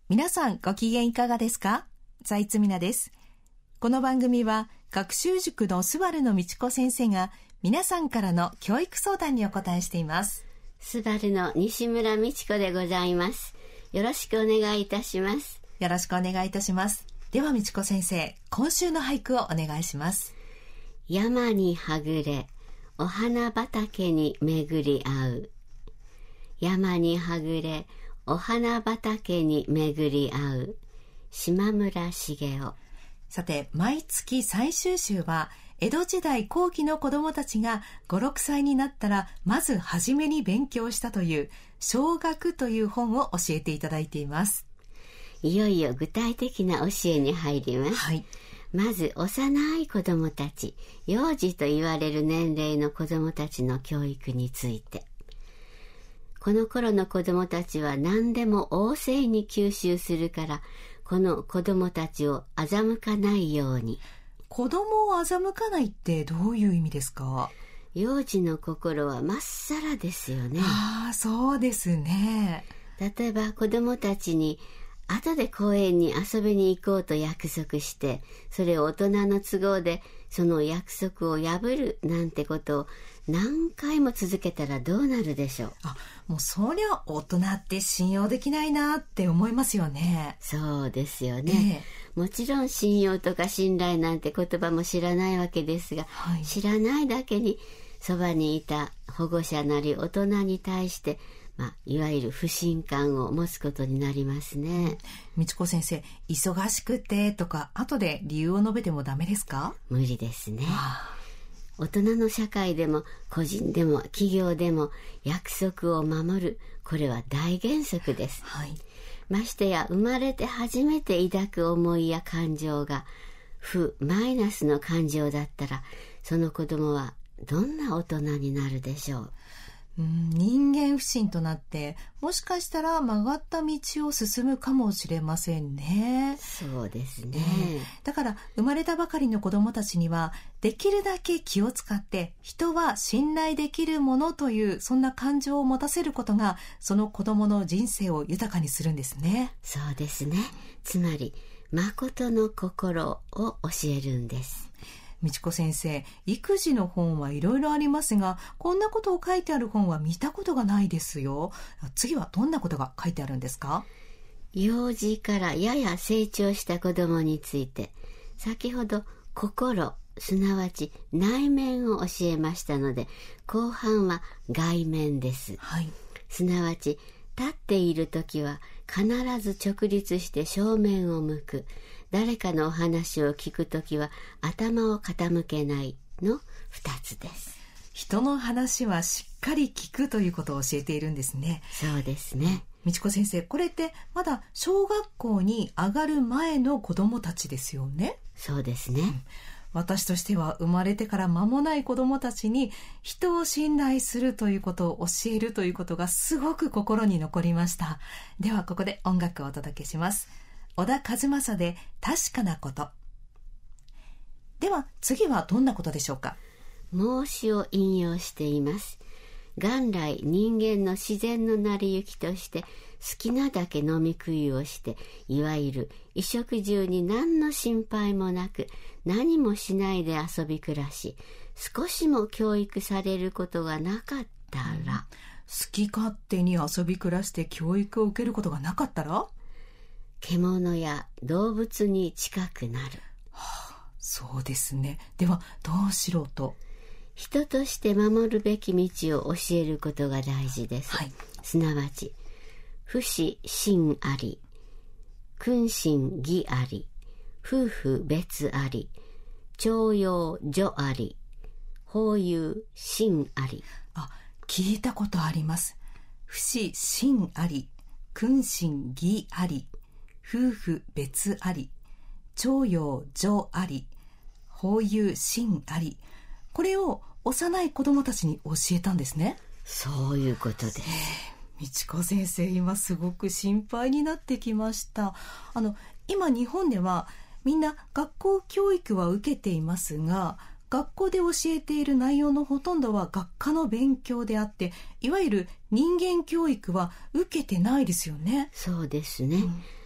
皆さんご機嫌いかがですか？財津美奈です。この番組は学習塾のスバルの道子先生が皆さんからの教育相談にお答えしています。 スバルの西村美智子でございます。よろしくお願いいたします。 よろしくお願いいたします。では美智子先生、今週の俳句をお願いします。 山にはぐれ、お花畑に巡り合う。山にはぐれ、お花畑に巡り合う。島村茂雄。 さて、毎月最終週は江戸時代後期の子どもたちが5、6歳になったらまず初めに勉強したという小学という本を教えていただいています。 いよいよ具体的な教えに入ります。 はい。 まず幼い子どもたち、幼児と言われる年齢の子どもたちの教育について。この頃の子どもたちは何でも旺盛に吸収するから、この子どもたちを欺かないように。 子供を欺かないってどういう意味ですか？ 幼児の心はまっさらですよね。 ああ、そうですね。 例えば子どもたちに後で公園に遊びに行こうと約束して、それを大人の都合でその約束を破るなんてことを何回も続けたらどうなるでしょう。 もうそりゃ大人って信用できないなって思いますよね。 そうですよね。もちろん信用とか信頼なんて言葉も知らないわけですが、はい、知らないだけにそばにいた保護者なり大人に対していわゆる不信感を持つことになりますね。 美智子先生、忙しくてとか後で理由を述べてもダメですか？ 無理ですね。大人の社会でも個人でも企業でも約束を守る、これは大原則です。 はい。 ましてや生まれて初めて抱く思いや感情が負マイナスの感情だったら、その子供はどんな大人になるでしょう。 人間不信となってもしかしたら曲がった道を進むかもしれませんね。 そうですね。 だから生まれたばかりの子どもたちにはできるだけ気を使って人は信頼できるものというそんな感情を持たせることがその子どもの人生を豊かにするんですね。 そうですね。つまり誠の心を教えるんです。 美智子先生、育児の本はいろいろありますが、こんなことを書いてある本は見たことがないですよ。次はどんなことが書いてあるんですか？ 幼児からやや成長した子供について、先ほど心、すなわち内面を教えましたので、後半は外面です。 はい。 すなわち立っているときは必ず直立して正面を向く。誰かのお話を聞くときは頭を傾けないの2つです。 人の話はしっかり聞くということを教えているんですね。 そうですね。 美智子先生、これってまだ小学校に上がる前の子どもたちですよね。 そうですね。 私としては生まれてから間もない子どもたちに人を信頼するということを教えるということがすごく心に残りました。ではここで音楽をお届けします。小田和正で確かなこと。では次はどんなことでしょうか？ 孟子を引用しています。元来人間の自然の成り行きとして好きなだけ飲み食いをして、いわゆる衣食住に何の心配もなく何もしないで遊び暮らし、少しも教育されることがなかったら、 好き勝手に遊び暮らして教育を受けることがなかったら、 獣や動物に近くなる。 そうですね。ではどうしろと？ 人として守るべき道を教えることが大事です。 はい、 すなわち不死信あり、君信義あり、夫婦別あり、徴用助あり、法有信あり。 聞いたことあります。不死信あり、君信義あり、夫婦別あり、徴用助あり、法有信あり。これを幼い子どもたちに教えたんですね。 そういうことです。 美智子先生、今すごく心配になってきました。今日本ではみんな学校教育は受けていますが、学校で教えている内容のほとんどは学科の勉強であって、いわゆる人間教育は受けてないですよね。 そうですね。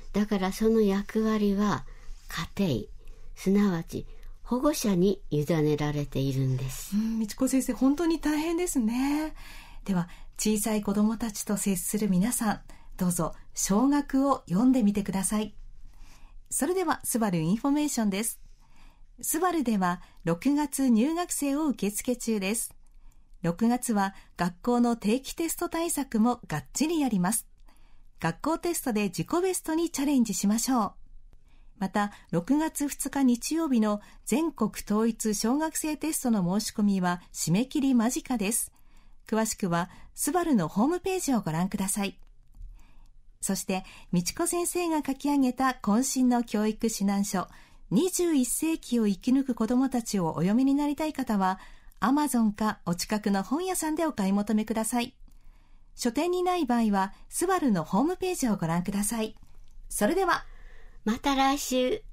だからその役割は家庭、すなわち保護者に委ねられているんです。 美智子先生、本当に大変ですね。では、小さい子どもたちと接する皆さん、どうぞ小学を読んでみてください。それではスバルインフォメーションです。スバルでは6月入学生を受付中です。6月は学校の定期テスト対策もがっちりやります。学校テストで自己ベストにチャレンジしましょう。また、6月2日日曜日の全国統一小学生テストの申し込みは締め切り間近です。詳しくはスバルのホームページをご覧ください。そして、美智子先生が書き上げた渾身の教育指南書、21世紀を生き抜く子どもたちをお読みになりたい方は、Amazon かお近くの本屋さんでお買い求めください。書店にない場合は、スバルのホームページをご覧ください。それでは、 また来週。